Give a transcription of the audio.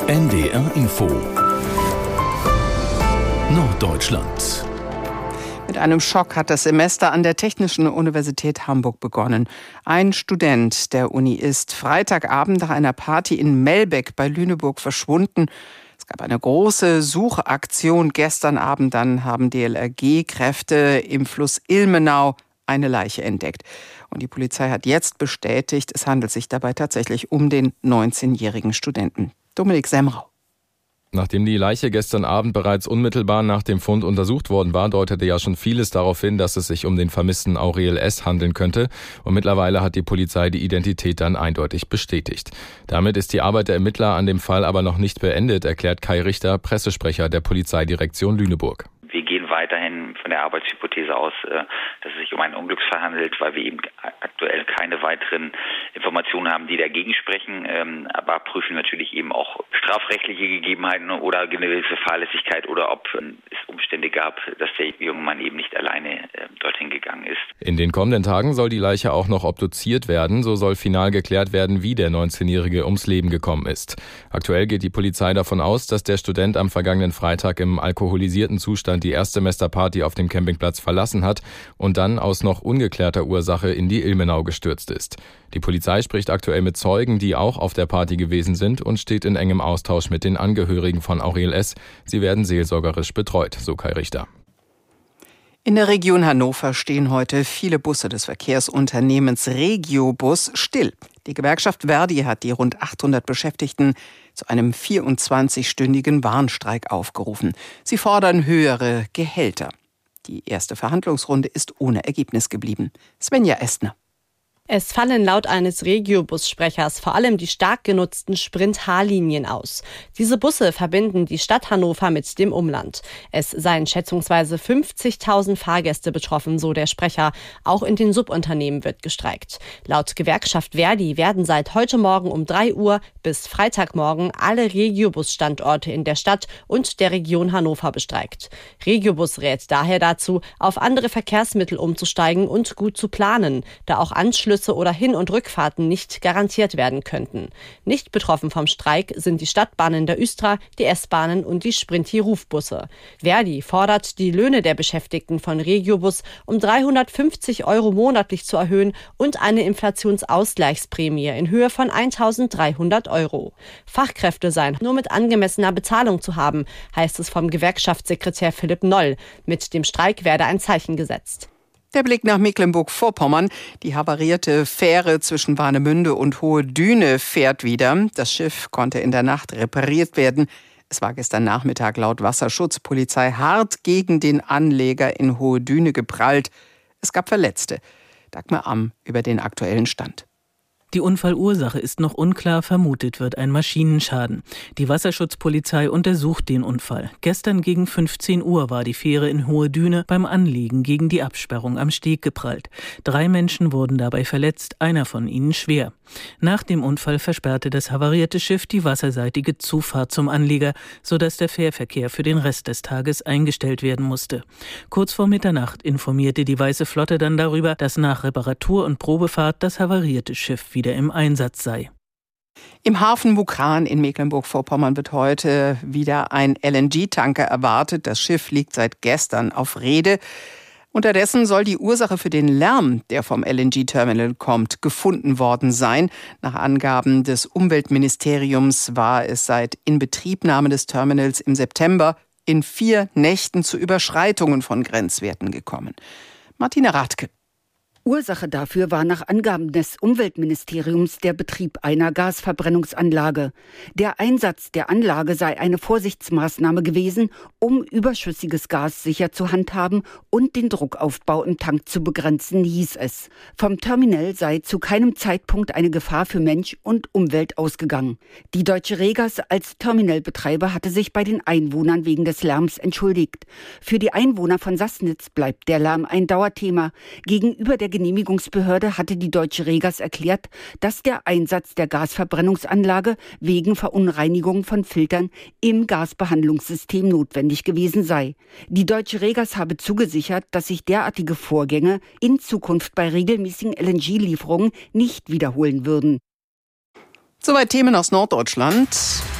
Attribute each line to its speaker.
Speaker 1: NDR Info Norddeutschland.
Speaker 2: Mit einem Schock hat das Semester an der Technischen Universität Hamburg begonnen. Ein Student der Uni ist Freitagabend nach einer Party in Melbeck bei Lüneburg verschwunden. Es gab eine große Suchaktion gestern Abend. Dann haben DLRG-Kräfte im Fluss Ilmenau eine Leiche entdeckt. Und die Polizei hat jetzt bestätigt, es handelt sich dabei tatsächlich um den 19-jährigen Studenten. Dominik Semrau.
Speaker 3: Nachdem die Leiche gestern Abend bereits unmittelbar nach dem Fund untersucht worden war, deutete ja schon vieles darauf hin, dass es sich um den vermissten Aurel S. handeln könnte. Und mittlerweile hat die Polizei die Identität dann eindeutig bestätigt. Damit ist die Arbeit der Ermittler an dem Fall aber noch nicht beendet, erklärt Kai Richter, Pressesprecher der Polizeidirektion Lüneburg.
Speaker 4: Wir gehen weiterhin von der Arbeitshypothese aus, dass es sich um einen Unglücksfall handelt, weil wir eben aktuell keine weiteren Informationen haben, die dagegen sprechen, aber prüfen natürlich eben auch strafrechtliche Gegebenheiten oder eine gewisse Fahrlässigkeit oder ob es Umstände gab, dass der junge Mann eben nicht alleine dorthin gegangen ist.
Speaker 3: In den kommenden Tagen soll die Leiche auch noch obduziert werden. So soll final geklärt werden, wie der 19-Jährige ums Leben gekommen ist. Aktuell geht die Polizei davon aus, dass der Student am vergangenen Freitag im alkoholisierten Zustand die Erstsemesterparty auf dem Campingplatz verlassen hat und dann aus noch ungeklärter Ursache in die Ilmenau gestürzt ist. Die Polizei spricht aktuell mit Zeugen, die auch auf der Party gewesen sind und steht in engem Austausch mit den Angehörigen von Aurel S. Sie werden seelsorgerisch betreut, so Kai Richter.
Speaker 2: In der Region Hannover stehen heute viele Busse des Verkehrsunternehmens Regiobus still. Die Gewerkschaft Verdi hat die rund 800 Beschäftigten zu einem 24-stündigen Warnstreik aufgerufen. Sie fordern höhere Gehälter. Die erste Verhandlungsrunde ist ohne Ergebnis geblieben. Svenja Estner.
Speaker 5: Es fallen laut eines Regiobus-Sprechers vor allem die stark genutzten Sprint-H-Linien aus. Diese Busse verbinden die Stadt Hannover mit dem Umland. Es seien schätzungsweise 50.000 Fahrgäste betroffen, so der Sprecher. Auch in den Subunternehmen wird gestreikt. Laut Gewerkschaft Verdi werden seit heute Morgen um 3 Uhr bis Freitagmorgen alle Regiobus-Standorte in der Stadt und der Region Hannover bestreikt. Regiobus rät daher dazu, auf andere Verkehrsmittel umzusteigen und gut zu planen, da auch Anschlüsse oder Hin- und Rückfahrten nicht garantiert werden könnten. Nicht betroffen vom Streik sind die Stadtbahnen der Östra, die S-Bahnen und die Sprinti-Rufbusse. Verdi fordert, die Löhne der Beschäftigten von Regiobus um 350 € monatlich zu erhöhen und eine Inflationsausgleichsprämie in Höhe von 1.300 €. Fachkräfte seien nur mit angemessener Bezahlung zu haben, heißt es vom Gewerkschaftssekretär Philipp Noll. Mit dem Streik werde ein Zeichen gesetzt.
Speaker 2: Der Blick nach Mecklenburg-Vorpommern. Die havarierte Fähre zwischen Warnemünde und Hohe Düne fährt wieder. Das Schiff konnte in der Nacht repariert werden. Es war gestern Nachmittag laut Wasserschutzpolizei hart gegen den Anleger in Hohe Düne geprallt. Es gab Verletzte. Dagmar Amm über den aktuellen Stand.
Speaker 6: Die Unfallursache ist noch unklar, vermutet wird ein Maschinenschaden. Die Wasserschutzpolizei untersucht den Unfall. Gestern gegen 15 Uhr war die Fähre in Hohe Düne beim Anlegen gegen die Absperrung am Steg geprallt. 3 Menschen wurden dabei verletzt, einer von ihnen schwer. Nach dem Unfall versperrte das havarierte Schiff die wasserseitige Zufahrt zum Anleger, sodass der Fährverkehr für den Rest des Tages eingestellt werden musste. Kurz vor Mitternacht informierte die Weiße Flotte dann darüber, dass nach Reparatur und Probefahrt das havarierte Schiff wieder im Einsatz sei.
Speaker 2: Im Hafen Mukran in Mecklenburg-Vorpommern wird heute wieder ein LNG-Tanker erwartet. Das Schiff liegt seit gestern auf Rede. Unterdessen soll die Ursache für den Lärm, der vom LNG-Terminal kommt, gefunden worden sein. Nach Angaben des Umweltministeriums war es seit Inbetriebnahme des Terminals im September in 4 Nächten zu Überschreitungen von Grenzwerten gekommen. Martina Rathke.
Speaker 7: Ursache dafür war nach Angaben des Umweltministeriums der Betrieb einer Gasverbrennungsanlage. Der Einsatz der Anlage sei eine Vorsichtsmaßnahme gewesen, um überschüssiges Gas sicher zu handhaben und den Druckaufbau im Tank zu begrenzen, hieß es. Vom Terminal sei zu keinem Zeitpunkt eine Gefahr für Mensch und Umwelt ausgegangen. Die Deutsche Regas als Terminalbetreiber hatte sich bei den Einwohnern wegen des Lärms entschuldigt. Für die Einwohner von Sassnitz bleibt der Lärm ein Dauerthema. Gegenüber der Genehmigungsbehörde hatte die Deutsche Regas erklärt, dass der Einsatz der Gasverbrennungsanlage wegen Verunreinigung von Filtern im Gasbehandlungssystem notwendig gewesen sei. Die Deutsche Regas habe zugesichert, dass sich derartige Vorgänge in Zukunft bei regelmäßigen LNG-Lieferungen nicht wiederholen würden.
Speaker 2: Soweit Themen aus Norddeutschland.